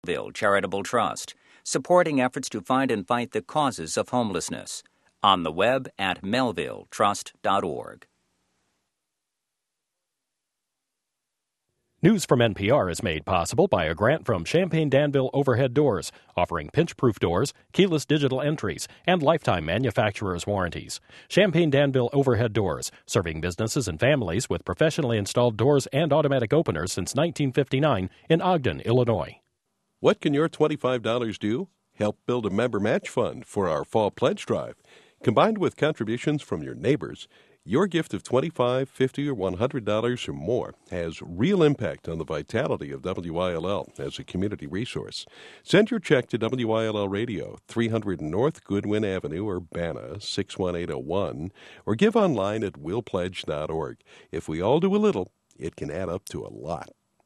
Melville Charitable Trust, supporting efforts to find and fight the causes of homelessness. On the web at melvilletrust.org. News from NPR is made possible by a grant from Champaign-Danville Overhead Doors, offering pinch-proof doors, keyless digital entries, and lifetime manufacturer's warranties. Champaign-Danville Overhead Doors, serving businesses and families with professionally installed doors and automatic openers since 1959 in Ogden, Illinois. What can your $25 do? Help build a member match fund for our fall pledge drive. Combined with contributions from your neighbors, your gift of $25, $50, or $100 or more has real impact on the vitality of WILL as a community resource. Send your check to WILL Radio, 300 North Goodwin Avenue, Urbana, 61801, or give online at willpledge.org. If we all do a little, it can add up to a lot.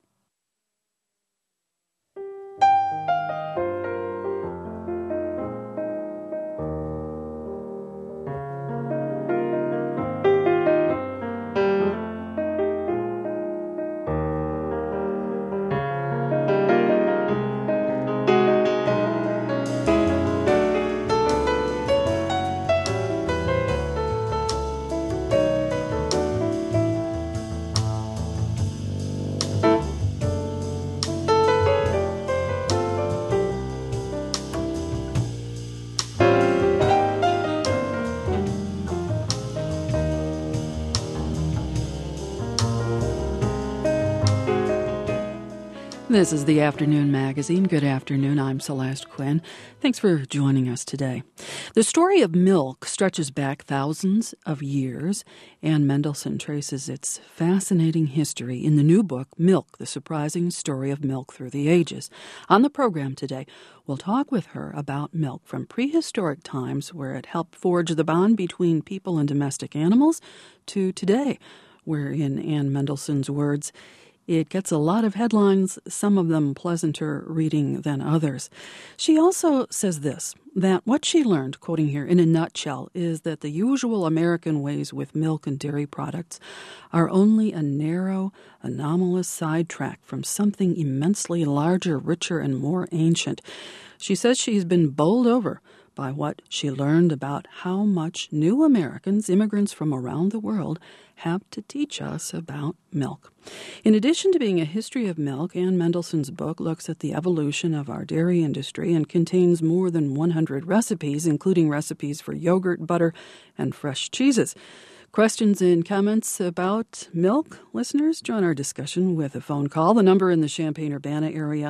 This is the Afternoon Magazine. Good afternoon. I'm Celeste Quinn. Thanks for joining us today. The story of milk stretches back thousands of years. Ann Mendelsohn traces its fascinating history in the new book, Milk, The Surprising Story of Milk Through the Ages. On the program today, we'll talk with her about milk from prehistoric times, where it helped forge the bond between people and domestic animals, to today, where, in Ann Mendelsohn's words, it gets a lot of headlines, some of them pleasanter reading than others. She also says this, that what she learned, quoting here, in a nutshell, is that the usual American ways with milk and dairy products are only a narrow, anomalous sidetrack from something immensely larger, richer, and more ancient. She says she's been bowled over by what she learned about how much new Americans, immigrants from around the world, have to teach us about milk. In addition to being a history of milk, Ann Mendelsohn's book looks at the evolution of our dairy industry and contains more than 100 recipes, including recipes for yogurt, butter, and fresh cheeses. Questions and comments about milk? Listeners, join our discussion with a phone call. The number in the Champaign-Urbana area,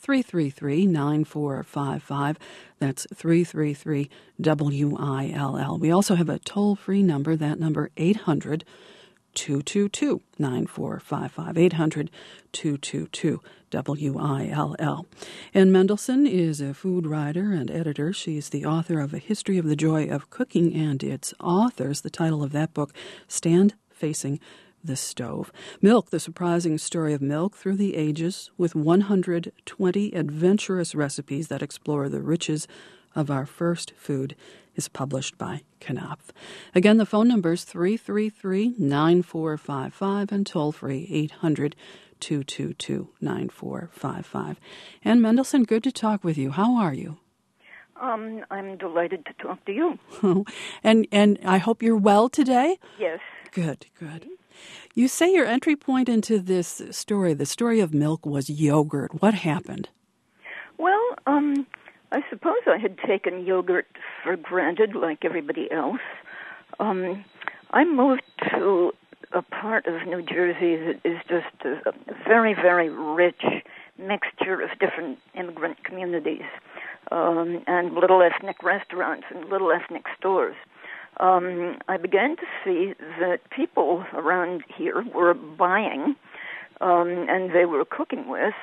333-9455. That's 333-WILL. We also have a toll-free number, that number 800-222-9455, 800-222-WILL. Ann Mendelsohn is a food writer and editor. She's the author of A History of the Joy of Cooking and its authors. The title of that book, Stand Facing the Stove. Milk, The Surprising Story of Milk Through the Ages, with 120 adventurous recipes that explore the riches of our first food, is published by Knopf. Again, the phone number is 333-9455 and toll-free 800-222-9455. Ann Mendelsohn, good to talk with you. How are you? I'm delighted to talk to you. And I hope you're well today? Yes. Good. You say your entry point into this story, the story of milk, was yogurt. What happened? Well, I suppose I had taken yogurt for granted like everybody else. I moved to a part of New Jersey that is just a very, very rich mixture of different immigrant communities and little ethnic restaurants and little ethnic stores. I began to see that people around here were buying and they were cooking with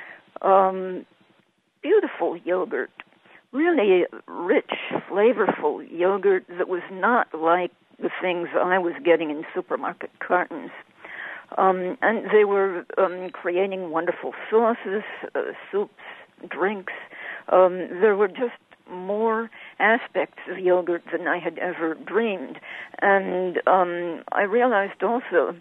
beautiful yogurt, really rich, flavorful yogurt that was not like the things I was getting in supermarket cartons. And they were creating wonderful sauces, soups, drinks. There were just more aspects of yogurt than I had ever dreamed. And I realized also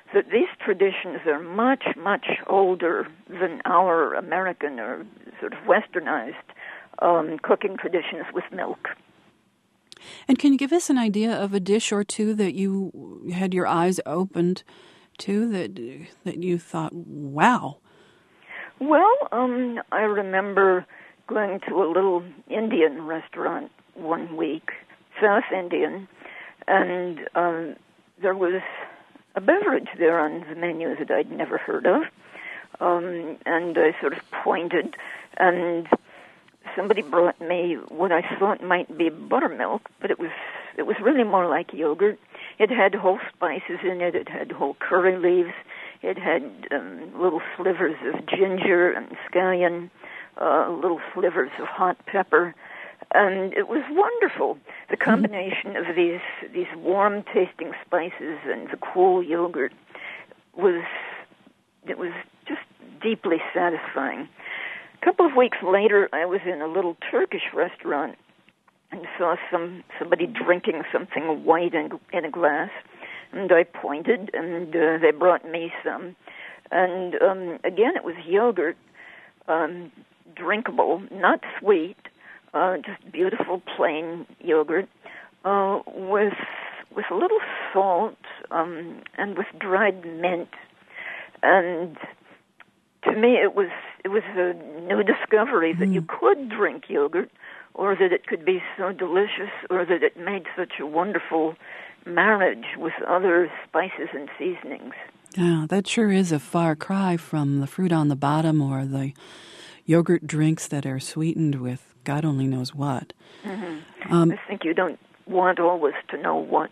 that these traditions are much, much older than our American or sort of westernized cooking traditions with milk. And can you give us an idea of a dish or two that you had your eyes opened to that you thought, wow? Well, I remember going to a little Indian restaurant one week, South Indian, and there was a beverage there on the menu that I'd never heard of, and I sort of pointed, and somebody brought me what I thought might be buttermilk, but it was really more like yogurt. It had whole spices in it. It had whole curry leaves. It had little slivers of ginger and scallion, little slivers of hot pepper, and it was wonderful. The combination of these warm-tasting spices and the cool yogurt was just deeply satisfying. A couple of weeks later, I was in a little Turkish restaurant and saw somebody drinking something white in a glass, and I pointed, and they brought me some. And again, it was yogurt, drinkable, not sweet, just beautiful plain yogurt with a little salt and with dried mint. And to me, it was a new discovery that you could drink yogurt, or that it could be so delicious, or that it made such a wonderful marriage with other spices and seasonings. Yeah, that sure is a far cry from the fruit on the bottom or the yogurt drinks that are sweetened with God only knows what. Mm-hmm. I think you don't want always to know what.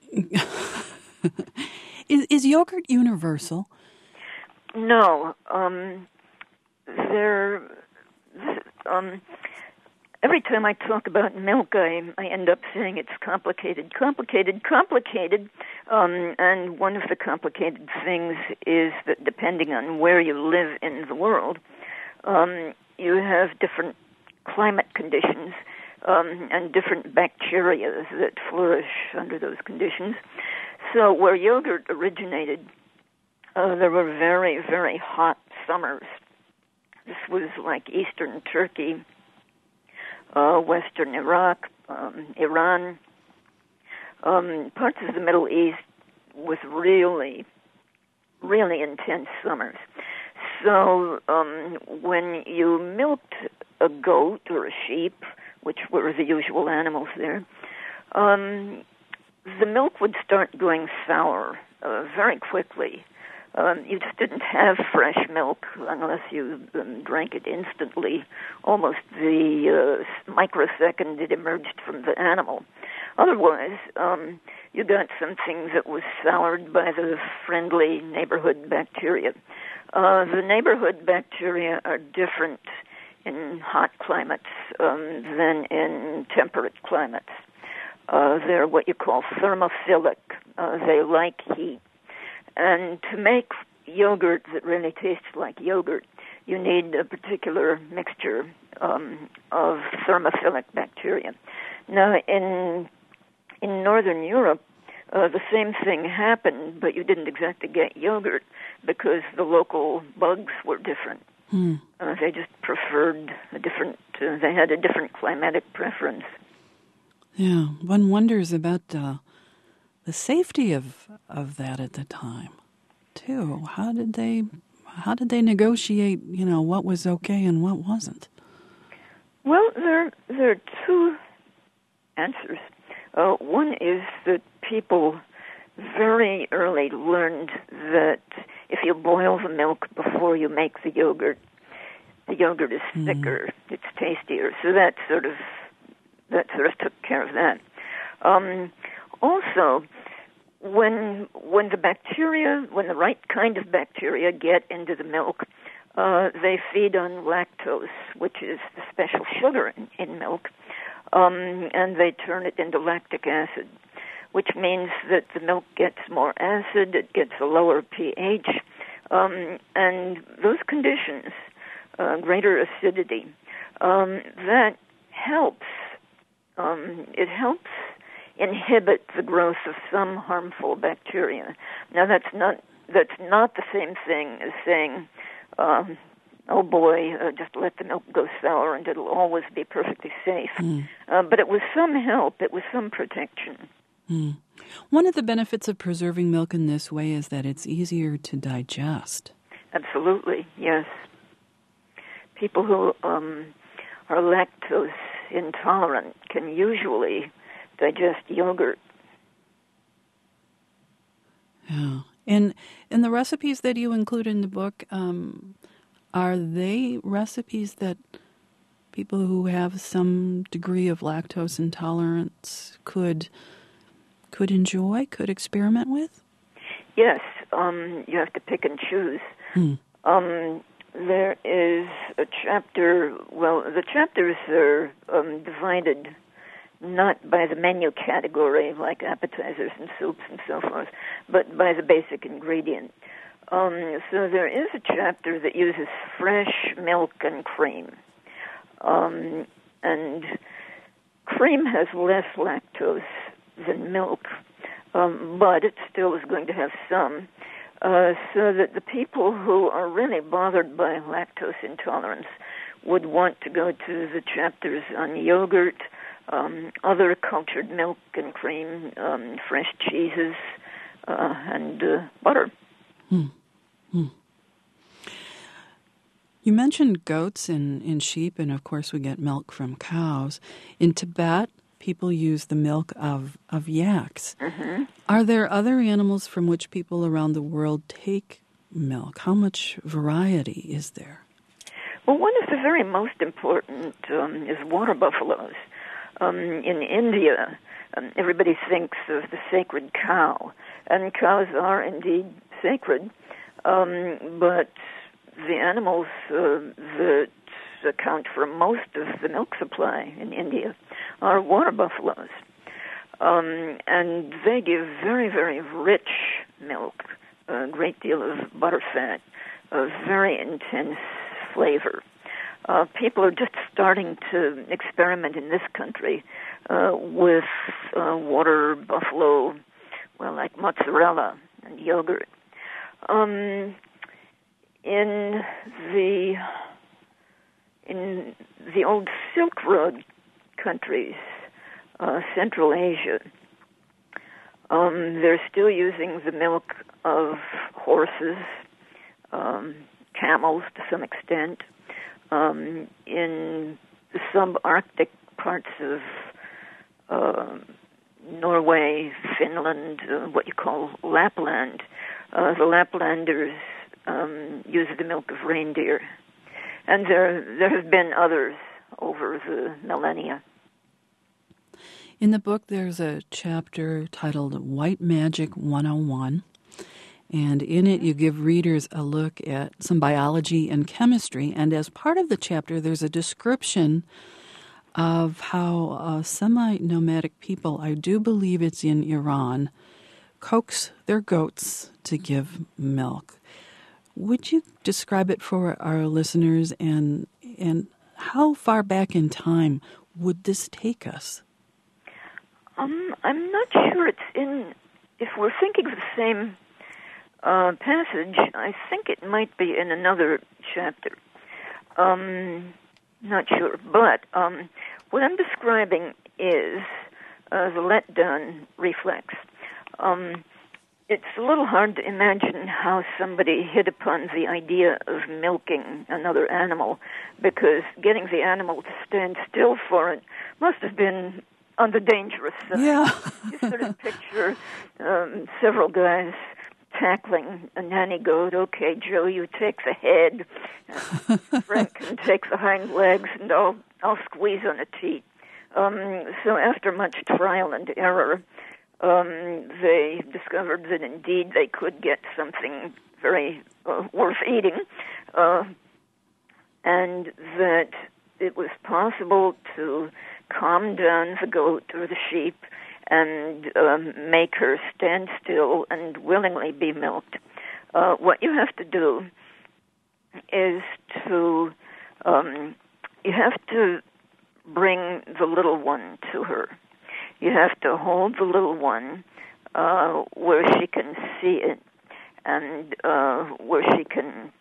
Is yogurt universal? No. Every time I talk about milk, I end up saying it's complicated. And one of the complicated things is that depending on where you live in the world, you have different climate conditions and different bacteria that flourish under those conditions. So where yogurt originated, there were very, very hot summers. This was like eastern Turkey, western Iraq, Iran, parts of the Middle East with really, really intense summers. So when you milked a goat or a sheep, which were the usual animals there, the milk would start going sour very quickly. You just didn't have fresh milk unless you drank it instantly, almost the microsecond it emerged from the animal. Otherwise, you got something that was soured by the friendly neighborhood bacteria. The neighborhood bacteria are different in hot climates than in temperate climates. They're what you call thermophilic. They like heat. And to make yogurt that really tastes like yogurt, you need a particular mixture of thermophilic bacteria. Now, in Northern Europe, the same thing happened, but you didn't exactly get yogurt because the local bugs were different. They just preferred they had a different climatic preference. Yeah, one wonders about the safety of that at the time, too. How did they negotiate, what was okay and what wasn't? Well, there are two answers. One is that people very early learned that if you boil the milk before you make the yogurt is thicker, it's tastier. So that sort of took care of that. Also, when the right kind of bacteria get into the milk, they feed on lactose, which is the special sugar in milk, and they turn it into lactic acid, which means that the milk gets more acid, it gets a lower pH, and those conditions, greater acidity, that helps. It helps inhibit the growth of some harmful bacteria. Now, that's not that's not the same thing as saying, oh boy, just let the milk go sour and it'll always be perfectly safe. But it was some help. It was some protection. One of the benefits of preserving milk in this way is that it's easier to digest. Absolutely, yes. People who are lactose intolerant can usually digest yogurt. Yeah. And the recipes that you include in the book, are they recipes that people who have some degree of lactose intolerance could enjoy, could experiment with? Yes, you have to pick and choose. There is a chapter, well, the chapters are divided not by the menu category, like appetizers and soups and so forth, but by the basic ingredient. So there is a chapter that uses fresh milk and cream. And cream has less lactose than milk, but it still is going to have some. So that the people who are really bothered by lactose intolerance would want to go to the chapters on yogurt, other cultured milk and cream, fresh cheeses, and butter. You mentioned goats and sheep, and of course we get milk from cows. In Tibet, people use the milk of yaks. Are there other animals from which people around the world take milk? How much variety is there? Well, one of the very most important is water buffaloes. In India, everybody thinks of the sacred cow, and cows are indeed sacred, but the animals that account for most of the milk supply in India are water buffaloes. And they give very, very rich milk, a great deal of butterfat, a very intense flavor. People are just starting to experiment in this country with water buffalo, well, like mozzarella and yogurt. In the old Silk Road countries, Central Asia, they're still using the milk of horses, camels to some extent. In the subarctic parts of Norway, Finland, what you call Lapland, the Laplanders use the milk of reindeer. And there have been others over the millennia. In the book, there's a chapter titled White Magic 101, and in it you give readers a look at some biology and chemistry, and as part of the chapter there's a description of how semi-nomadic people, I do believe it's in Iran, coax their goats to give milk. Would you describe it for our listeners, and how far back in time would this take us? I'm not sure it's in, if we're thinking of the same passage, I think it might be in another chapter. Not sure, but what I'm describing is the letdown reflex. It's a little hard to imagine how somebody hit upon the idea of milking another animal, because getting the animal to stand still for it must have been on the dangerous side. Yeah. You sort of picture several guys tackling a nanny goat. Okay, Joe, you take the head. Frank can take the hind legs, and I'll squeeze on the teat. So after much trial and error, they discovered that indeed they could get something very worth eating, and that it was possible to calm down the goat or the sheep and make her stand still and willingly be milked. What you have to do is you have to bring the little one to her. You have to hold the little one where she can see it, and where she can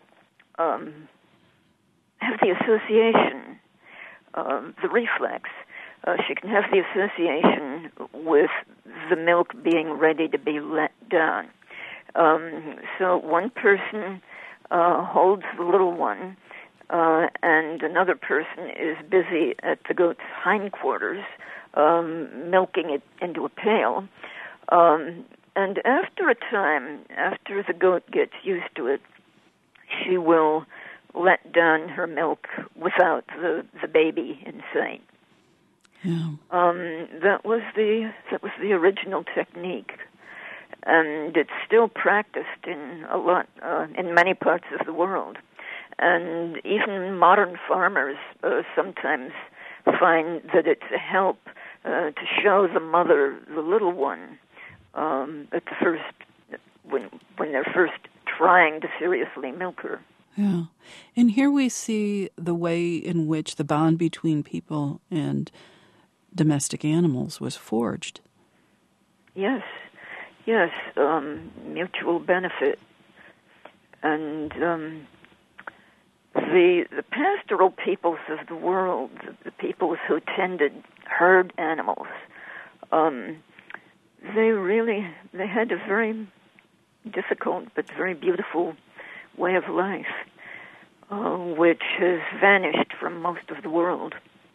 have the association, the reflex. She can have the association with the milk being ready to be let down. So one person holds the little one, and another person is busy at the goat's hindquarters, milking it into a pail. And after a time, after the goat gets used to it, she will let down her milk without the baby in sight. Yeah. That was the original technique, and it's still practiced in many parts of the world. And even modern farmers sometimes find that it's a help to show the mother the little one at the first when they're first trying to seriously milk her. Yeah. And here we see the way in which the bond between people and domestic animals was forged. Yes, mutual benefit. And the pastoral peoples of the world, the peoples who tended herd animals, they had a very difficult but very beautiful way of life, which has vanished from most of the world.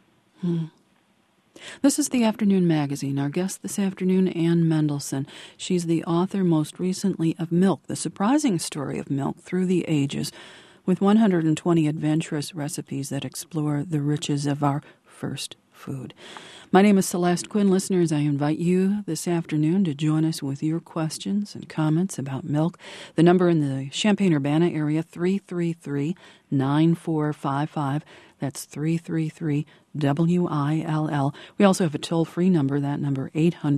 This is the Afternoon Magazine. Our guest this afternoon, Ann Mendelsohn. She's the author most recently of Milk, the surprising story of milk through the ages, with 120 adventurous recipes that explore the riches of our first food. My name is Celeste Quinn. Listeners, I invite you this afternoon to join us with your questions and comments about milk. The number in the Champaign-Urbana area, 333-9455. That's 333-WILL. We also have a toll-free number, that number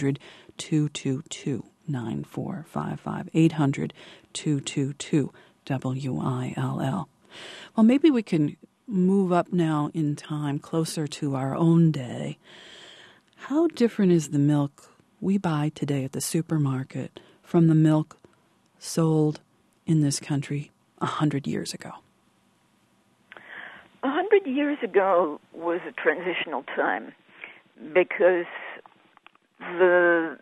800-222-9455. 800-222-WILL. Well, maybe we can move up now in time closer to our own day. How different is the milk we buy today at the supermarket from the milk sold in this country 100 years ago? 100 years ago was a transitional time because the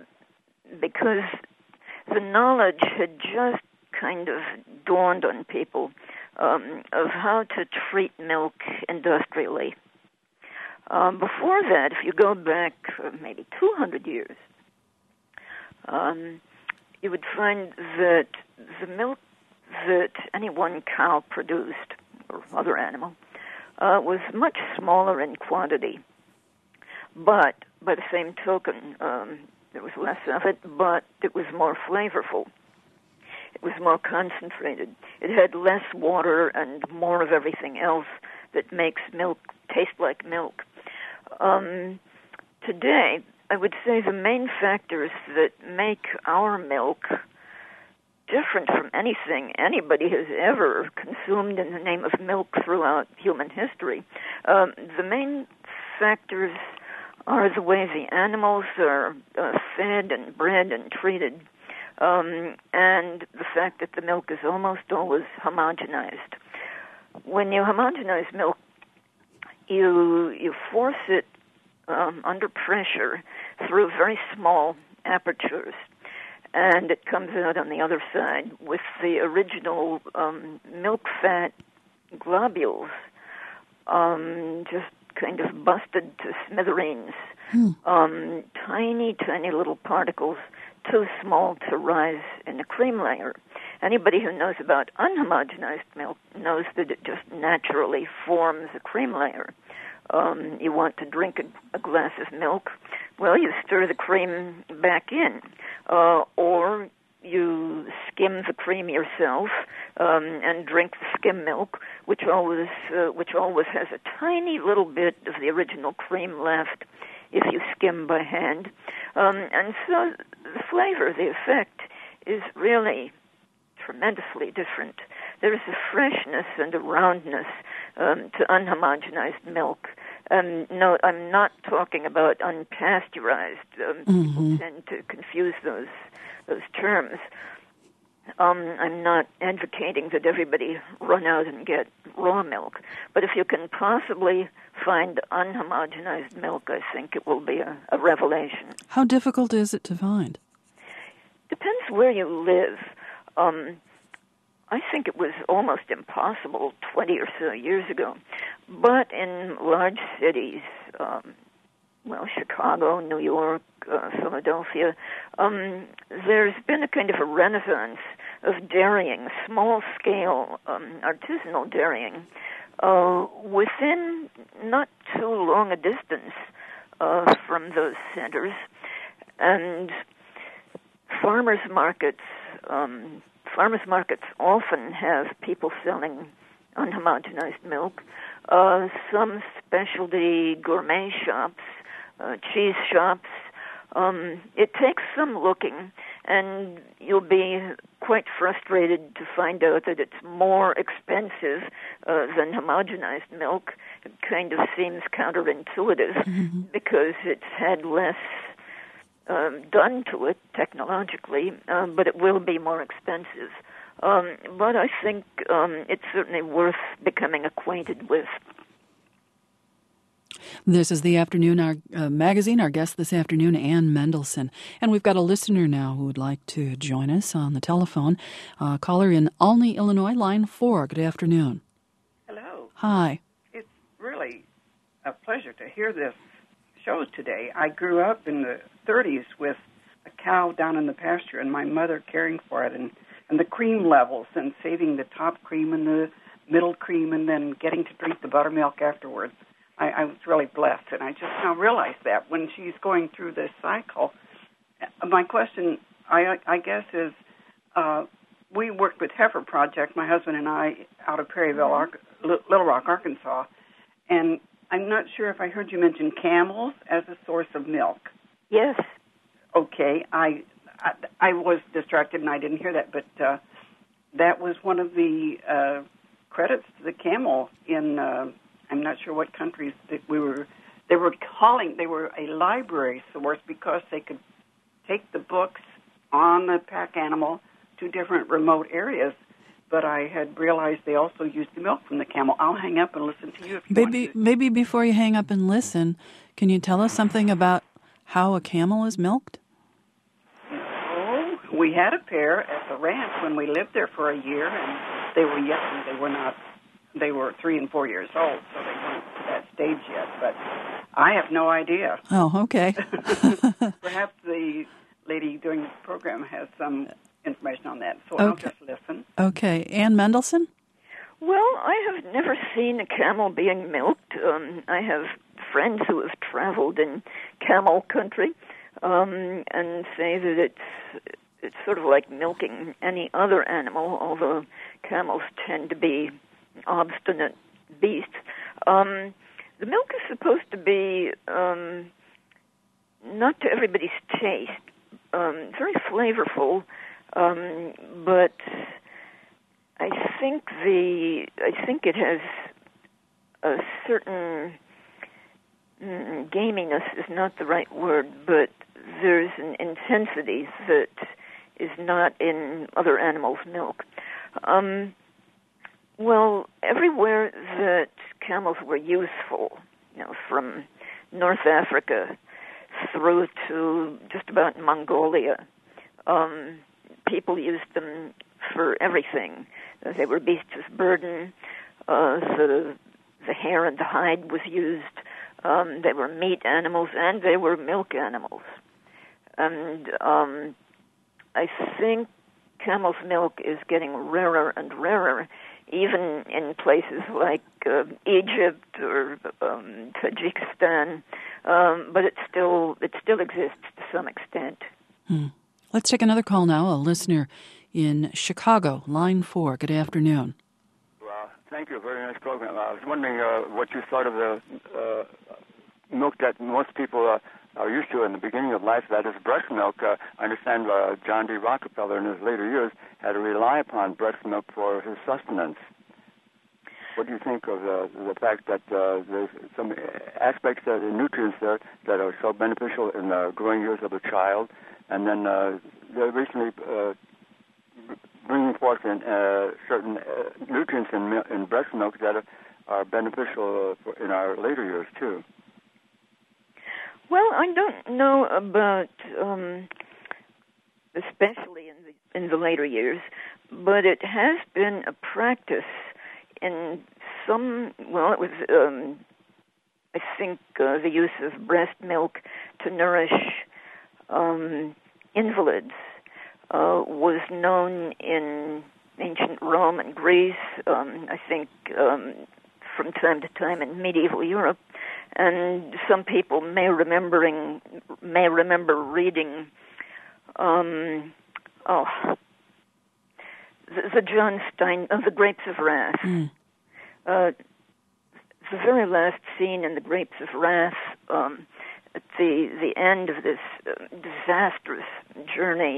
knowledge had just kind of dawned on people of how to treat milk industrially. Before that, if you go back maybe 200 years, you would find that the milk that any one cow produced, or other animal, was much smaller in quantity. But by the same token, there was less of it, but it was more flavorful. It was more concentrated. It had less water and more of everything else that makes milk taste like milk. Today, I would say the main factors that make our milk different from anything anybody has ever consumed in the name of milk throughout human history, the main factors are the way the animals are fed and bred and treated, and the fact that the milk is almost always homogenized. When you homogenize milk, you force it under pressure through very small apertures, and it comes out on the other side with the original milk fat globules just kind of busted to smithereens. Tiny, tiny little particles, too small to rise in a cream layer. Anybody who knows about unhomogenized milk knows that it just naturally forms a cream layer. You want to drink a glass of milk, well, you stir the cream back in, or you skim the cream yourself and drink the skim milk, which always has a tiny little bit of the original cream left if you skim by hand. And so the flavor, the effect, is really tremendously different. There's a freshness and a roundness to unhomogenized milk. No, I'm not talking about unpasteurized. People tend to confuse those terms. I'm not advocating that everybody run out and get raw milk, but if you can possibly find unhomogenized milk, I think it will be a revelation. How difficult is it to find? Depends where you live. I think it was almost impossible 20 or so years ago. But in large cities, Chicago, New York, Philadelphia, there's been a kind of a renaissance of dairying, small-scale artisanal dairying, within not too long a distance from those centers. And farmers markets often have people selling unhomogenized milk. Some specialty gourmet shops, cheese shops. It takes some looking, and you'll be quite frustrated to find out that it's more expensive than homogenized milk. It kind of seems counterintuitive because it's had less done to it technologically, but it will be more expensive. But I think it's certainly worth becoming acquainted with. This is the Afternoon Magazine. Our guest this afternoon, Ann Mendelson. And we've got a listener now who would like to join us on the telephone. Caller in Olney, Illinois, line 4. Good afternoon. Hello. Hi. It's really a pleasure to hear this show today. I grew up in the 30s with a cow down in the pasture and my mother caring for it and the cream levels and saving the top cream and the middle cream and then getting to drink the buttermilk afterwards. I was really blessed, and I just now realized that when she's going through this cycle. My question, I guess, is we worked with Heifer Project, my husband and I, out of Perryville, Little Rock, Arkansas, and I'm not sure if I heard you mention camels as a source of milk. Yes. Okay, I was distracted and I didn't hear that, but that was one of the credits to the camel in I'm not sure what countries that they were a library source because they could take the books on the pack animal to different remote areas. But I had realized they also used the milk from the camel. I'll hang up and listen to you if you want to. Maybe before you hang up and listen, can you tell us something about how a camel is milked? Oh, we had a pair at the ranch when we lived there for a year, and they were young. They were 3 and 4 years old, so they weren't to that stage yet. But I have no idea. Oh, okay. Perhaps the lady doing the program has some information on that, so okay. I'll just listen. Okay. Ann Mendelson? Well, I have never seen a camel being milked. I have friends who have traveled in camel country and say that it's sort of like milking any other animal, although camels tend to be obstinate beasts. The milk is supposed to be not to everybody's taste, very flavorful, but I think it has a certain gaminess is not the right word, but there's an intensity that is not in other animals' milk. Well, everywhere that camels were useful, from North Africa through to just about Mongolia, people used them for everything. They were beasts of burden. The hair and the hide was used. They were meat animals, and they were milk animals. And I think camel's milk is getting rarer and rarer, even in places like Egypt or Tajikistan, but it still exists to some extent. Let's take another call now. A listener in Chicago, line 4. Good afternoon. Well, thank you. Very nice program. I was wondering what you thought of the milk that most people are used to in the beginning of life, that is breast milk. I understand John D. Rockefeller in his later years had to rely upon breast milk for his sustenance. What do you think of the fact that there's some aspects of the nutrients there that are so beneficial in the growing years of a child? And then they recently bringing forth certain nutrients in breast milk that are beneficial in our later years too. Well, I don't know about especially in the later years, but it has been a practice in some. Well, it was I think the use of breast milk to nourish invalids was known in ancient Rome and Greece. I think from time to time in medieval Europe, and some people may remember reading the John Stein of the Grapes of Wrath. The very last scene in the Grapes of Wrath, at the end of this disastrous journey,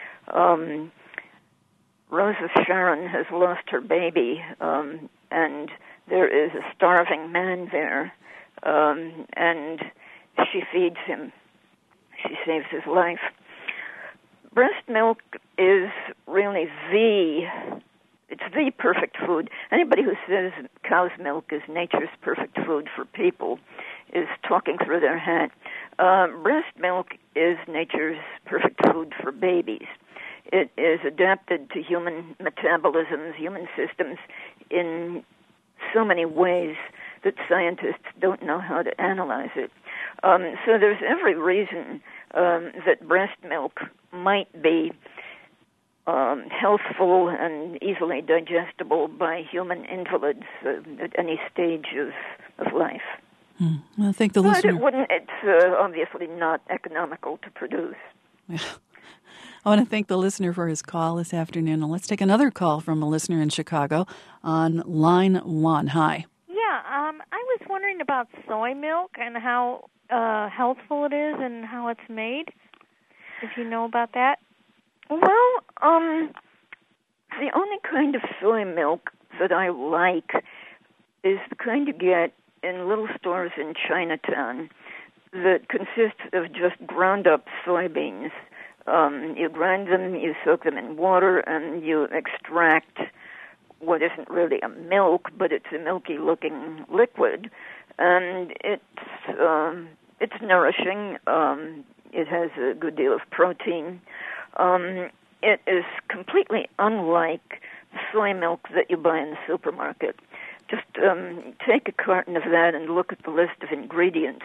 Rose of Sharon has lost her baby, and there is a starving man there, and she feeds him. She saves his life. Breast milk is really it's the perfect food. Anybody who says cow's milk is nature's perfect food for people is talking through their hat. Breast milk is nature's perfect food for babies. It is adapted to human metabolisms, human systems in so many ways that scientists don't know how to analyze it. So there's every reason that breast milk might be healthful and easily digestible by human invalids at any stage of life. I think the listener... It's obviously not economical to produce. Yeah. I want to thank the listener for his call this afternoon. And let's take another call from a listener in Chicago on line 1. Hi. Yeah, I was wondering about soy milk and how healthful it is and how it's made, if you know about that. Well, the only kind of soy milk that I like is the kind you get in little stores in Chinatown that consists of just ground-up soybeans. You grind them, you soak them in water, and you extract what isn't really a milk, but it's a milky-looking liquid. And it's nourishing. It has a good deal of protein. It is completely unlike the soy milk that you buy in the supermarket. Just take a carton of that and look at the list of ingredients.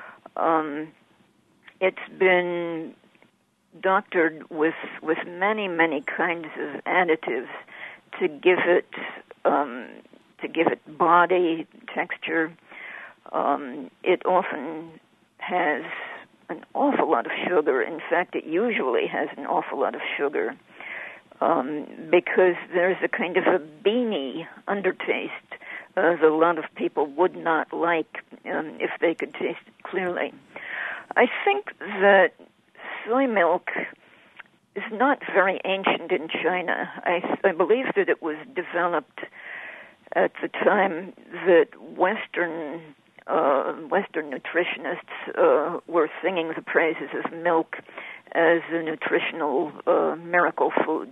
It's been doctored with many, many kinds of additives to give it body, texture. It often has an awful lot of sugar. In fact, it usually has an awful lot of sugar because there's a kind of a beany undertaste that a lot of people would not like if they could taste it clearly. I think that soy milk is not very ancient in China. I believe that it was developed at the time that Western nutritionists were singing the praises of milk as a nutritional miracle food.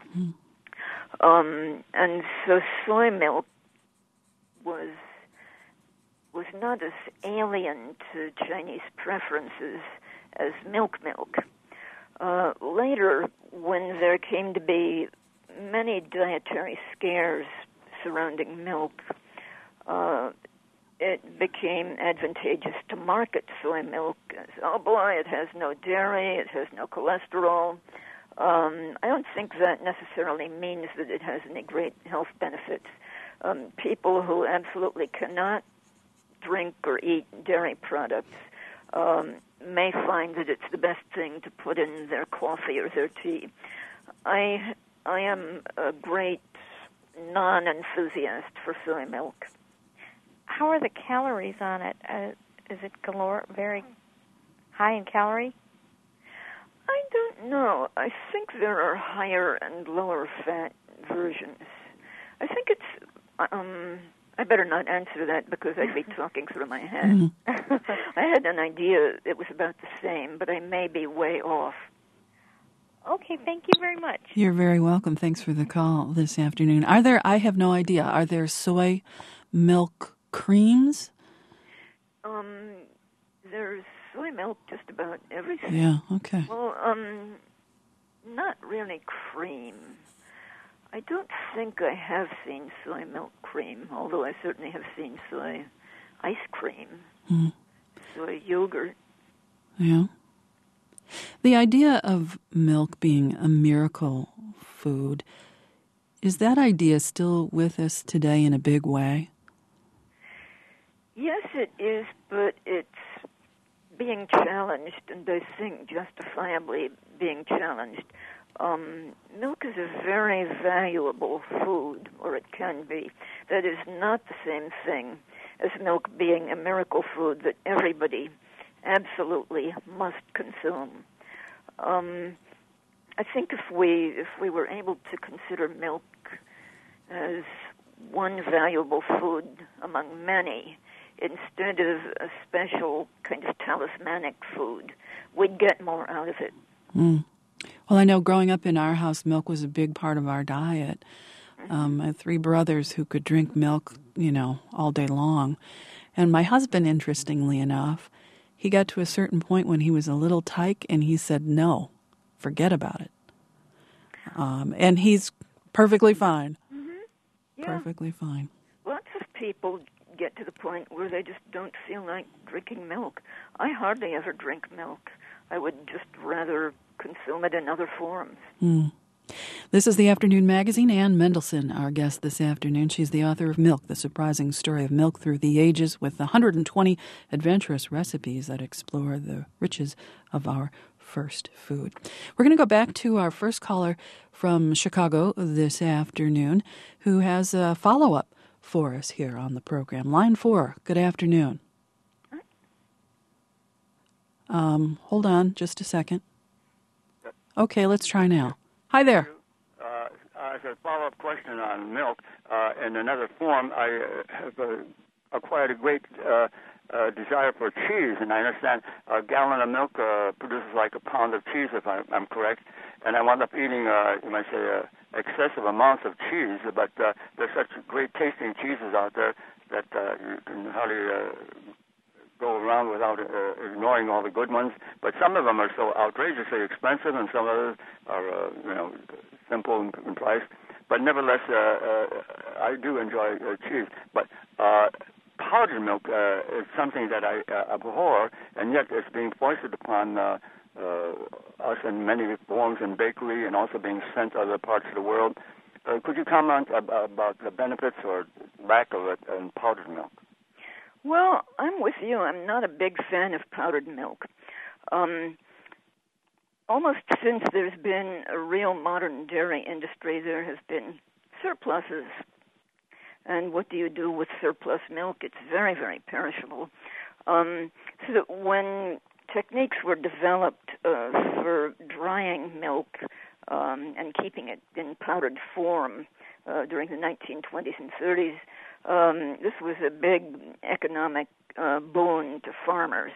And so soy milk was not as alien to Chinese preferences as milk. Later, when there came to be many dietary scares surrounding milk, it became advantageous to market soy milk as, oh boy, it has no dairy, it has no cholesterol. I don't think that necessarily means that it has any great health benefits. People who absolutely cannot drink or eat dairy products may find that it's the best thing to put in their coffee or their tea. I am a great non-enthusiast for soy milk. How are the calories on it? Is it very high in calorie? I don't know. I think there are higher and lower fat versions. I think it's... I better not answer that because I'd be talking through my head. I had an idea it was about the same, but I may be way off. Okay, thank you very much. You're very welcome. Thanks for the call this afternoon. I have no idea, are there soy milk creams? There's soy milk just about everything. Yeah, okay. Well, not really cream. I don't think I have seen soy milk cream, although I certainly have seen soy ice cream, soy yogurt. Yeah. The idea of milk being a miracle food, is that idea still with us today in a big way? Yes, it is, but it's being challenged, and I think justifiably being challenged. Milk is a very valuable food, or it can be. That is not the same thing as milk being a miracle food that everybody absolutely must consume. I think if we were able to consider milk as one valuable food among many, instead of a special kind of talismanic food, we'd get more out of it. Well, I know growing up in our house, milk was a big part of our diet. I had 3 brothers who could drink milk, all day long. And my husband, interestingly enough, he got to a certain point when he was a little tyke, and he said, no, forget about it. And he's perfectly fine. Yeah. Perfectly fine. Lots of people get to the point where they just don't feel like drinking milk. I hardly ever drink milk. I would just rather consume it in other forms. This is the Afternoon Magazine. Ann Mendelsohn, our guest this afternoon. She's the author of Milk, The Surprising Story of Milk Through the Ages, with 120 adventurous recipes that explore the riches of our first food. We're going to go back to our first caller from Chicago this afternoon, who has a follow-up for us here on the program. Line 4, good afternoon. Hold on just a second. Okay, let's try now. Hi there. As a follow-up question on milk, in another form, I have acquired a great desire for cheese, and I understand a gallon of milk produces like a pound of cheese, if I'm correct, and I wound up eating, you might say, excessive amounts of cheese, but there's such great tasting cheeses out there that you can hardly go around without ignoring all the good ones. But some of them are so outrageously expensive, and some others are, simple in price. But nevertheless, I do enjoy cheese. But powdered milk is something that I abhor, and yet it's being foisted upon us in many forms in bakery and also being sent to other parts of the world. Could you comment about the benefits or lack of it in powdered milk? Well, I'm with you. I'm not a big fan of powdered milk. Almost since there's been a real modern dairy industry, there has been surpluses. And what do you do with surplus milk? It's very, very perishable. So that when techniques were developed for drying milk and keeping it in powdered form during the 1920s and 30s, this was a big economic boon to farmers.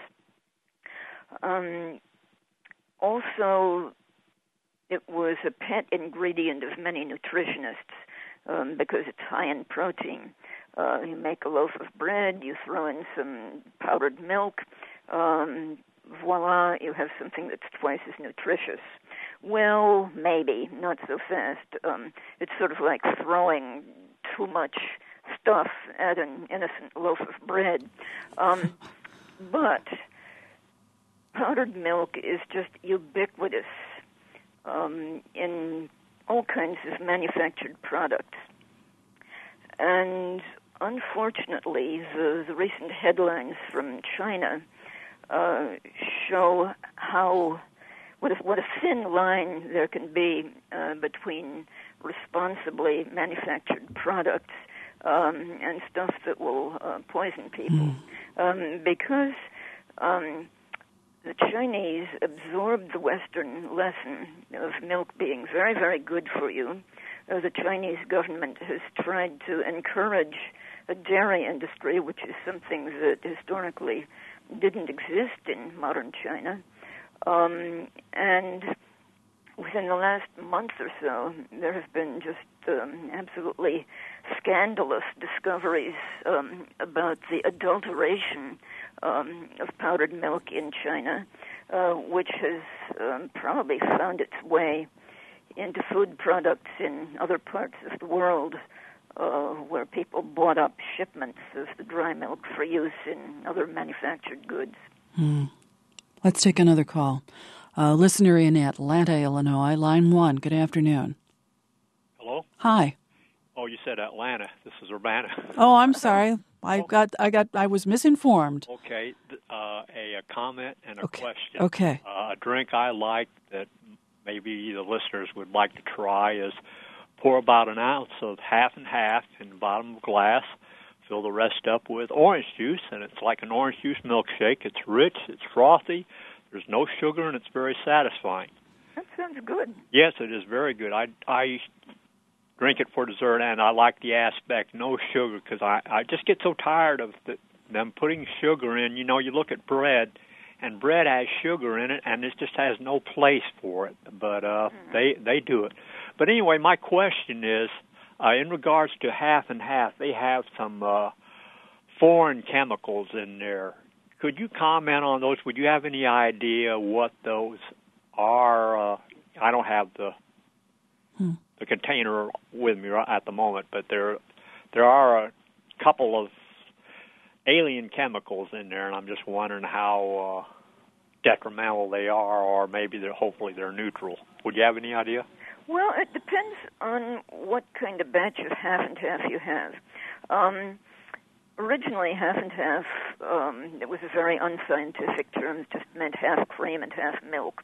Also, it was a pet ingredient of many nutritionists because it's high in protein. You make a loaf of bread, you throw in some powdered milk, voila, you have something that's twice as nutritious. Well, maybe, not so fast. It's sort of like throwing too much stuff at an innocent loaf of bread. But powdered milk is just ubiquitous in all kinds of manufactured products. And unfortunately, the recent headlines from China show what a thin line there can be between responsibly manufactured products and stuff that will poison people. Because the Chinese absorbed the Western lesson of milk being very, very good for you. The Chinese government has tried to encourage a dairy industry, which is something that historically didn't exist in modern China. And within the last month or so, there have been just absolutely scandalous discoveries about the adulteration of powdered milk in China, which has probably found its way into food products in other parts of the world, where people bought up shipments of the dry milk for use in other manufactured goods. Let's take another call. Listener in Atlanta, Illinois, line 1. Good afternoon. Hello? Hi. Oh, you said Atlanta. This is Urbana. Oh, I'm sorry. I was misinformed. Okay. A comment and a question. Okay. A drink I like that maybe the listeners would like to try is pour about an ounce of half and half in the bottom of a glass, fill the rest up with orange juice, and it's like an orange juice milkshake. It's rich, it's frothy, there's no sugar, and it's very satisfying. That sounds good. Yes, it is very good. I drink it for dessert, and I like the aspect, no sugar, because I just get so tired of them putting sugar in. You know, you look at bread, and bread has sugar in it, and it just has no place for it. But they do it. But anyway, my question is, in regards to half and half, they have some foreign chemicals in there. Could you comment on those? Would you have any idea what those are? I don't have the container with me at the moment, but there are a couple of alien chemicals in there, and I'm just wondering how detrimental they are, or maybe hopefully they're neutral. Would you have any idea? Well, it depends on what kind of batch of half and half you have. Originally, half and half, it was a very unscientific term, just meant half cream and half milk.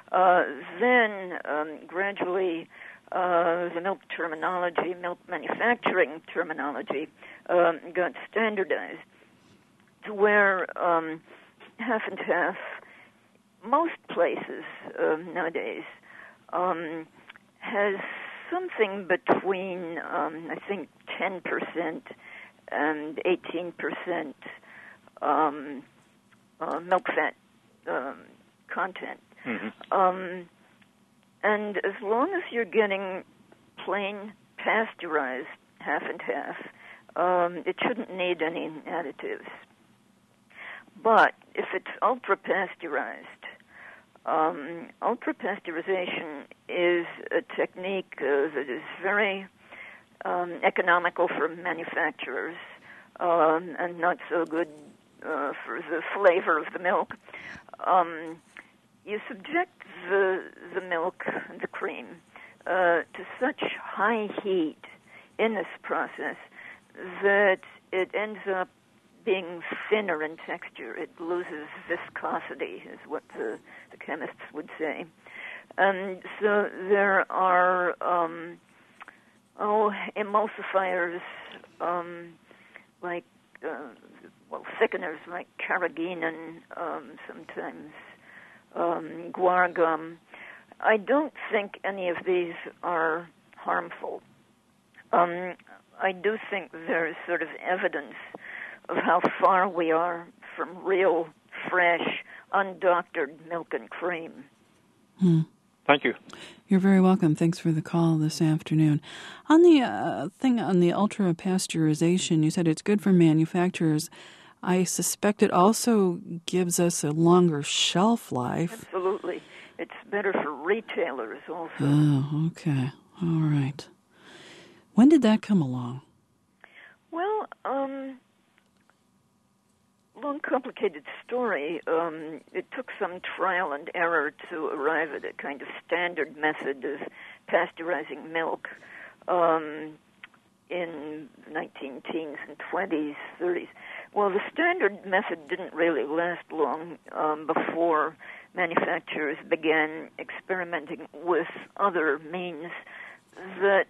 Then, gradually, the milk terminology, milk manufacturing terminology, got standardized to where half and half, most places nowadays, has something between, I think, 10% and 18% milk fat content. Mm-hmm. And as long as you're getting plain pasteurized half and half, it shouldn't need any additives. But if it's ultra-pasteurized, ultra-pasteurization is a technique that is very economical for manufacturers and not so good for the flavor of the milk. You subject the milk and the cream to such high heat in this process that it ends up being thinner in texture. It loses viscosity, is what the chemists would say. And so there are emulsifiers like thickeners like carrageenan, sometimes guar gum. I don't think any of these are harmful. I do think there's sort of evidence of how far we are from real, fresh, undoctored milk and cream. Thank you. You're very welcome. Thanks for the call this afternoon. On the thing on the ultra-pasteurization, you said it's good for manufacturers. I suspect it also gives us a longer shelf life. Absolutely. It's better for retailers also. Oh, okay. All right. When did that come along? Well, long, complicated story. It took some trial and error to arrive at a kind of standard method of pasteurizing milk in 19-teens and 20s, 30s. Well, the standard method didn't really last long before manufacturers began experimenting with other means that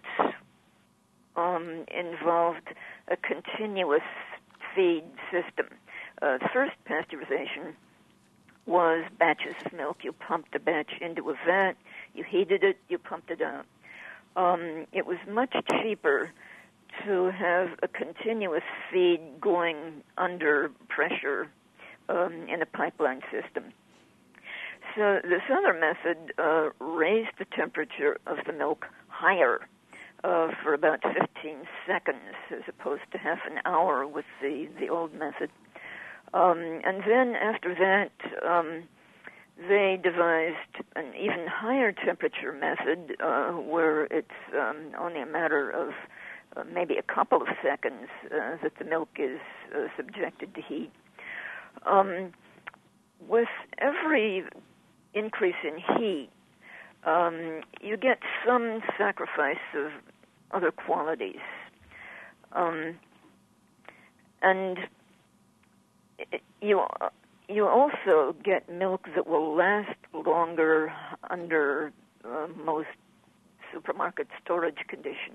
involved a continuous feed system. The first pasteurization was batches of milk. You pumped a batch into a vat, you heated it, you pumped it out. It was much cheaper to have a continuous feed going under pressure in a pipeline system. So this other method raised the temperature of the milk higher for about 15 seconds as opposed to half an hour with the old method. And then after that, they devised an even higher temperature method where it's only a matter of maybe a couple of seconds that the milk is subjected to heat. With every increase in heat, you get some sacrifice of other qualities. And you also get milk that will last longer under most supermarket storage conditions.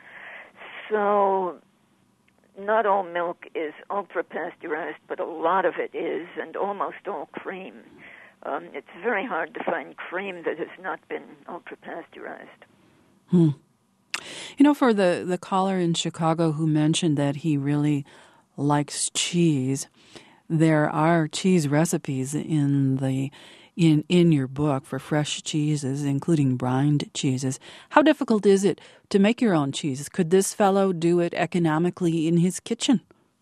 So not all milk is ultra-pasteurized, but a lot of it is, and almost all cream. It's very hard to find cream that has not been ultra-pasteurized. You know, for the caller in Chicago who mentioned that he really likes cheese, there are cheese recipes in your book for fresh cheeses, including brined cheeses. How difficult is it to make your own cheeses? Could this fellow do it economically in his kitchen?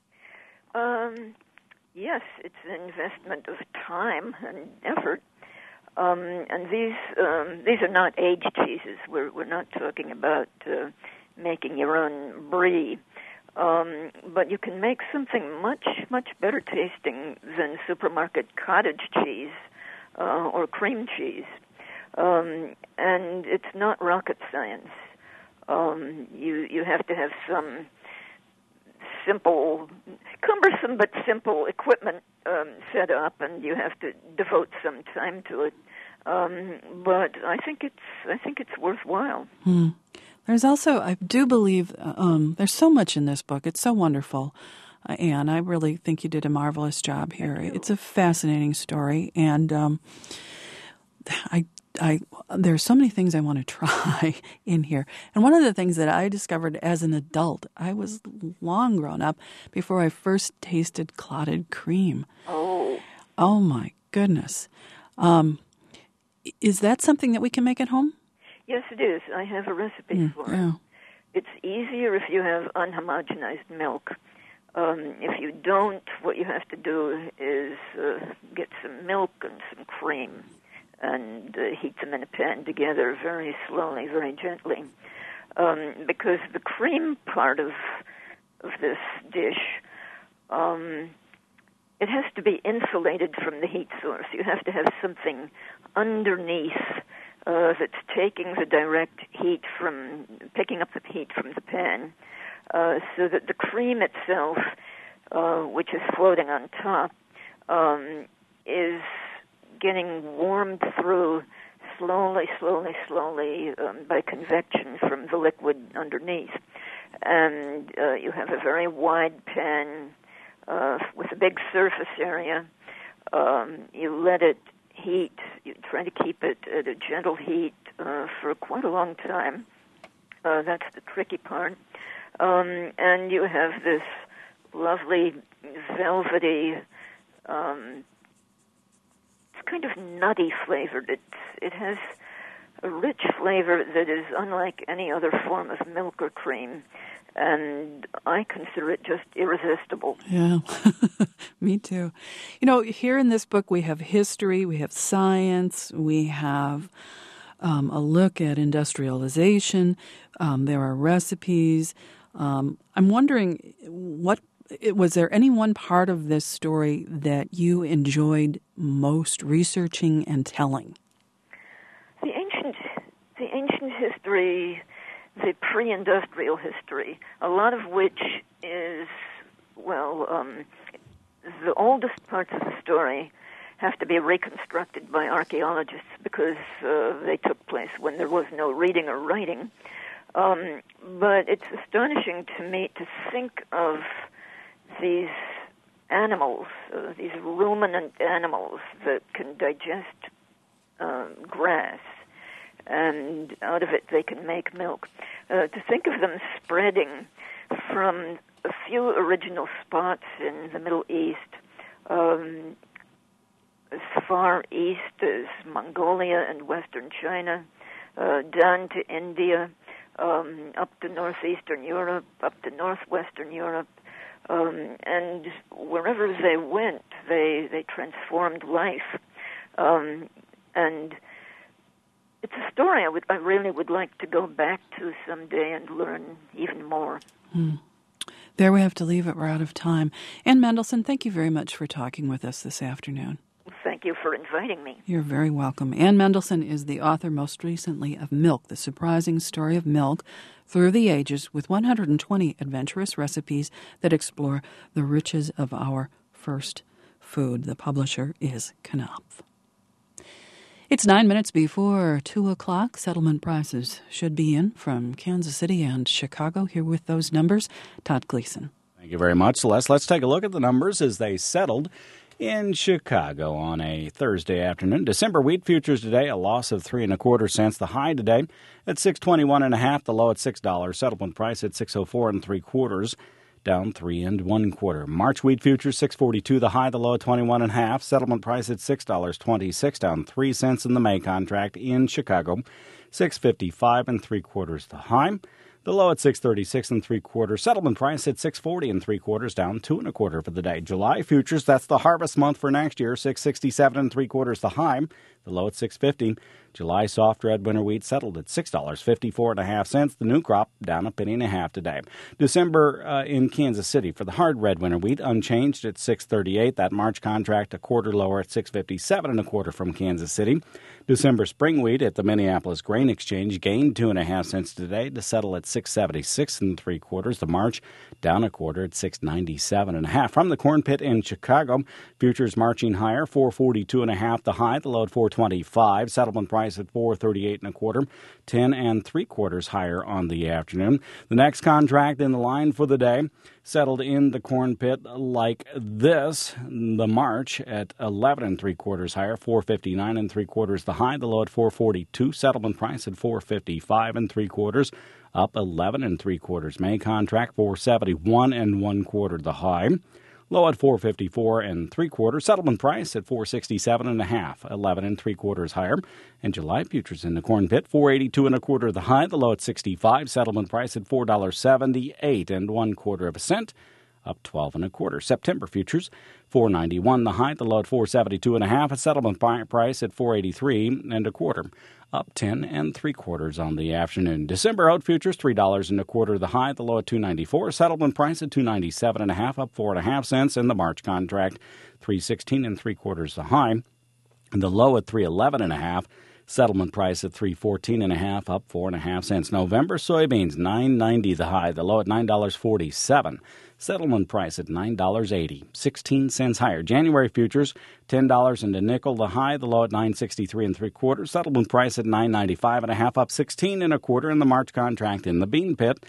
Yes, it's an investment of time and effort. And these are not aged cheeses. We're not talking about making your own brie. But you can make something much, much better tasting than supermarket cottage cheese or cream cheese. And it's not rocket science. You have to have some cumbersome but simple equipment set up, and you have to devote some time to it. But I think it's worthwhile. There's also, I do believe, there's so much in this book. It's so wonderful, Anne. I really think you did a marvelous job here. It's a fascinating story, and there's so many things I want to try in here. And one of the things that I discovered as an adult, I was long grown up before I first tasted clotted cream. Oh my goodness. Is that something that we can make at home? Yes, it is. I have a recipe for it. It's easier if you have unhomogenized milk. If you don't, what you have to do is get some milk and some cream and heat them in a pan together very slowly, very gently. Because the cream part of this dish, it has to be insulated from the heat source. You have to have something underneath that's taking the direct heat picking up the heat from the pan, so that the cream itself, which is floating on top, is getting warmed through slowly by convection from the liquid underneath. And you have a very wide pan with a big surface area. You let it heat. You try to keep it at a gentle heat for quite a long time. That's the tricky part. And you have this lovely velvety, it's kind of nutty flavored. It has a rich flavor that is unlike any other form of milk or cream, and I consider it just irresistible. Yeah, me too. You know, here in this book we have history, we have science, we have a look at industrialization, there are recipes. I'm wondering, was there any one part of this story that you enjoyed most researching and telling? The ancient history, the pre-industrial history, a lot of which is, the oldest parts of the story have to be reconstructed by archaeologists because they took place when there was no reading or writing. But it's astonishing to me to think of these animals, these ruminant animals that can digest grass, and out of it they can make milk. To think of them spreading from a few original spots in the Middle East as far east as Mongolia and western China, down to India, up to northeastern Europe, up to northwestern Europe, and wherever they went, they transformed life. And it's a story I really would like to go back to someday and learn even more. There we have to leave it. We're out of time. Ann Mendelsohn, thank you very much for talking with us this afternoon. Thank you for inviting me. You're very welcome. Ann Mendelsohn is the author most recently of Milk, The Surprising Story of Milk Through the Ages, with 120 adventurous recipes that explore the riches of our first food. The publisher is Knopf. It's 9 minutes before 2 o'clock. Settlement prices should be in from Kansas City and Chicago. Here with those numbers, Todd Gleason. Thank you very much, Celeste. Let's take a look at the numbers as they settled in Chicago on a Thursday afternoon. December wheat futures today, a loss of 3 1/4 cents. The high today at $6.21 1/2, the low at $6. Settlement price at $6.04 3/4, down 3 1/4. March wheat futures $6.42, the high, the low at 21 1/2. Settlement price at $6.26, down 3 cents in the May contract in Chicago. $6.55 3/4, the high. The low at $6.36 3/4. Settlement price at $6.40 3/4, down 2 1/4 for the day. July futures, that's the harvest month for next year, $6.67 3/4, the high. The low at $6.50. July soft red winter wheat settled at $6.54 1/2. The new crop down 1.5 pennies today. December in Kansas City for the hard red winter wheat unchanged at $6.38. That March contract a quarter lower at $6.57 1/4 from Kansas City. December spring wheat at the Minneapolis Grain Exchange gained 2.5 cents today to settle at $6.76 3/4. The March down 1/4 at $6.97 1/2. From the corn pit in Chicago, futures marching higher, $4.42 1/2 the high, the low at $4.25. Settlement price at $4.38 1/4, 10 3/4 higher on the afternoon. The next contract in the line for the day settled in the corn pit like this. The March at 11 3/4 higher, $4.59 3/4 the high, the low at $4.42. Settlement price at $4.55 3/4, up 11 3/4. May contract $4.71 1/4 the high. Low at $4.54 3/4. Settlement price at $4.67 1/2, 11 3/4 higher. And July futures in the corn pit, $4.82 1/4 the high, the low at 65. Settlement price at $4.78 1/4 cent, up 12 1/4. September futures, $4.91 the high, the low at $4.72 1/2. A settlement price at $4.83 1/4. Up 10 3/4 on the afternoon. December oat futures, $3 1/4 the high, the low at $2.94. Settlement price at $2.97 1/2, up 4 1/2 cents. In the March contract, $3.16 3/4 the high, and the low at $3.11 1/2. Settlement price at $3.14 1/2, up 4 1/2 cents. November soybeans, $9.90 the high, the low at $9.47. Settlement price at $9.80, 16 cents higher. January futures, $10 and a nickel the high, the low at $9.63 3/4. Settlement price at $9.95 1/2, up 16 1/4. In the March contract in the bean pit,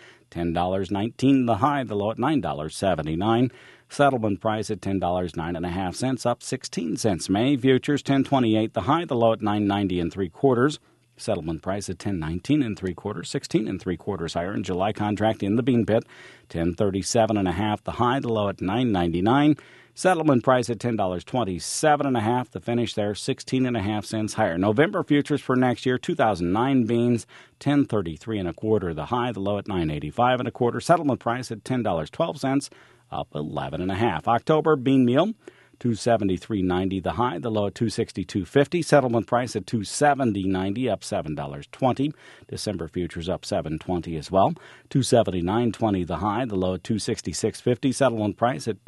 $10.19 the high, the low at $9.79. Settlement price at $10.09 1/2, up 16 cents. May futures, $10.28 the high, the low at $9.90 3/4. Settlement price at $10.19 3/4, 16 3/4 higher. In July contract in the bean pit, $10.37 1/2 the high, the low at $9.99. Settlement price at $10.27 1/2. The finish there, 16 1/2 cents higher. November futures for next year, 2009 beans, $10.33 1/4 the high, the low at $9.85 1/4. Settlement price at $10.12, up 11 1/2. October bean meal, $273.90 the high, the low at $262.50. Settlement price at $270.90, up $7.20. December futures up $7.20 as well. $279.20 the high, the low at $266.50. Settlement price at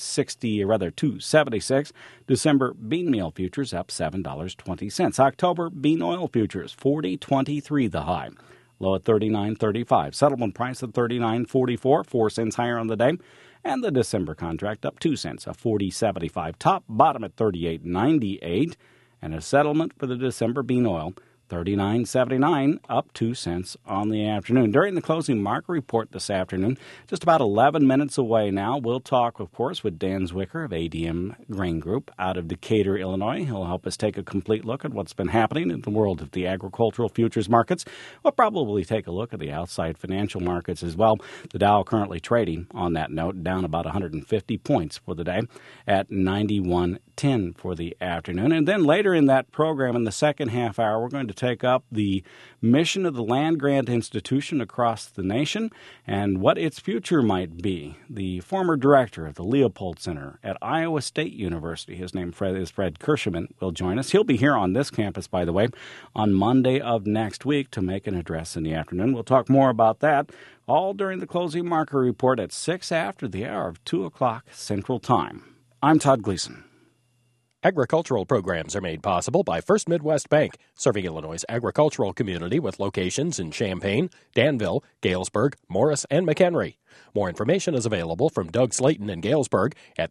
$276. December bean meal futures up $7.20. October bean oil futures $40.23 the high, low at $39.35. Settlement price at $39.44, 4 cents higher on the day. And the December contract up 2 cents, a $40.75 top, bottom at $38.98, and a settlement for the December bean oil $39.79, up 2 cents on the afternoon. During the closing market report this afternoon, just about 11 minutes away now, we'll talk, of course, with Dan Zwicker of ADM Grain Group out of Decatur, Illinois. He'll help us take a complete look at what's been happening in the world of the agricultural futures markets. We'll probably take a look at the outside financial markets as well. The Dow currently trading, on that note, down about 150 points for the day at 91.10 for the afternoon. And then later in that program, in the second half hour, we're going to take up the mission of the land-grant institution across the nation and what its future might be. The former director of the Leopold Center at Iowa State University, his name is Fred Kirschman, will join us. He'll be here on this campus, by the way, on Monday of next week to make an address in the afternoon. We'll talk more about that all during the closing market report at 6 after the hour of 2 o'clock Central Time. I'm Todd Gleason. Agricultural programs are made possible by First Midwest Bank, serving Illinois' agricultural community with locations in Champaign, Danville, Galesburg, Morris, and McHenry. More information is available from Doug Slayton in Galesburg at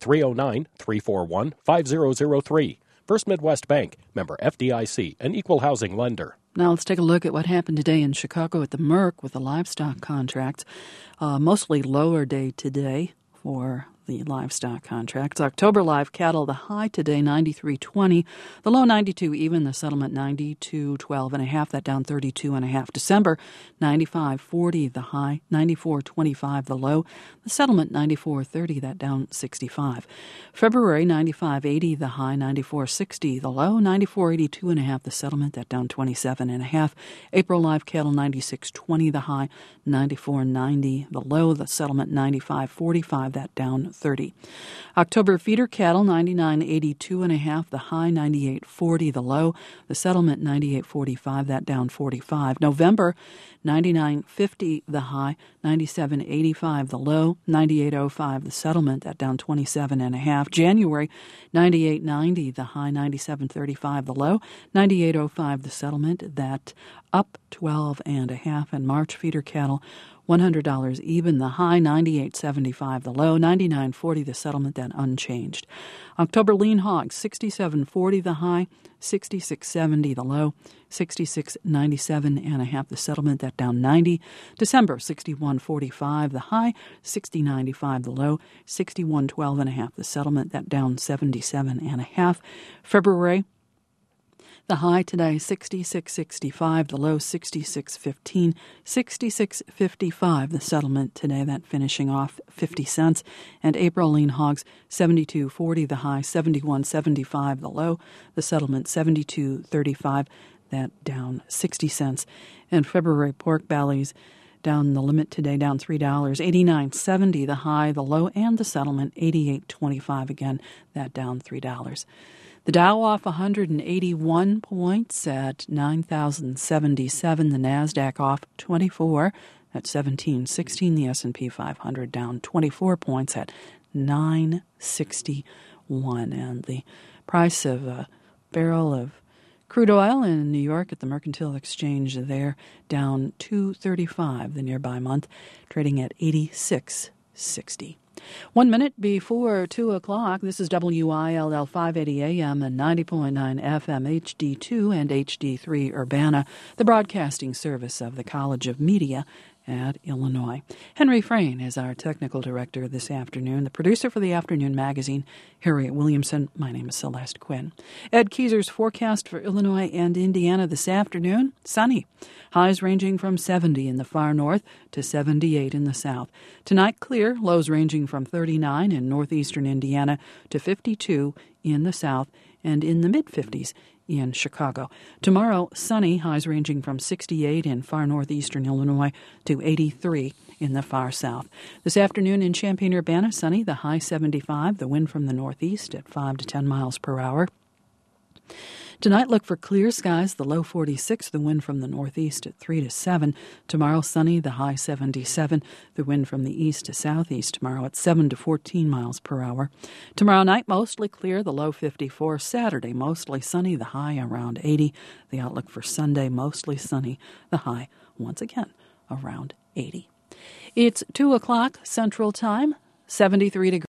309-341-5003. First Midwest Bank, member FDIC, an equal housing lender. Now let's take a look at what happened today in Chicago at the Merc with the livestock contracts. Mostly lower day today for the livestock contracts. October live cattle, the high today 93.20, the low 92 even, the settlement 92.12.5, that down 32.5. December 95.40, the high 94.25, the low, the settlement 94.30, that down 65. February 95.80, the high 94.60, the low 94.82.5, the settlement, that down 27.5. April live cattle 96.20, the high 94.90, the low, the settlement 95.45, that down 30. October feeder cattle 99.82.5, the high 98.40, the low, the settlement 98.45, that down 45. November 99.50, the high 97.85, the low 98.05, the settlement, that down 27.5. January 98.90, the high 97.35, the low 98.05, the settlement, that up 12.5. And March feeder cattle $100 even, the high 98.75, the low 99.40, the settlement, that unchanged. October lean hogs 67.40, the high 66.70, the low 66.97.5, the settlement, that down 90. December 61.45, the high 60.95, the low 61.12.5, the settlement, that down 77.5. February, the high today, 66.65, the low, 66.15, 66.55, the settlement today, that finishing off 50 cents. And April lean hogs, 72.40, the high, 71.75, the low, the settlement, 72.35, that down 60 cents. And February pork bellies, down the limit today, down $3, 89.70, the high, the low, and the settlement, 88.25, again, that down $3. The Dow off 181 points at 9,077. The Nasdaq off 24 at 1716. The S&P 500 down 24 points at 961. And the price of a barrel of crude oil in New York at the Mercantile Exchange there down $2.35. The nearby month trading at 86.60. 1 minute before 2 o'clock, this is WILL 580 AM and 90.9 FM HD2 and HD3 Urbana, the broadcasting service of the College of Media at Illinois. Henry Frayne is our technical director this afternoon. The producer for the afternoon magazine, Harriet Williamson. My name is Celeste Quinn. Ed Keyser's forecast for Illinois and Indiana this afternoon, sunny. Highs ranging from 70 in the far north to 78 in the south. Tonight, clear, lows ranging from 39 in northeastern Indiana to 52 in the south and in the mid-50s in Chicago. Tomorrow, sunny, highs ranging from 68 in far northeastern Illinois to 83 in the far south. This afternoon in Champaign-Urbana, sunny, the high 75, the wind from the northeast at 5 to 10 miles per hour. Tonight, look for clear skies, the low 46, the wind from the northeast at 3 to 7. Tomorrow, sunny, the high 77, the wind from the east to southeast tomorrow at 7 to 14 miles per hour. Tomorrow night, mostly clear, the low 54. Saturday, mostly sunny, the high around 80. The outlook for Sunday, mostly sunny, the high, once again, around 80. It's 2 o'clock Central Time, 73 degrees.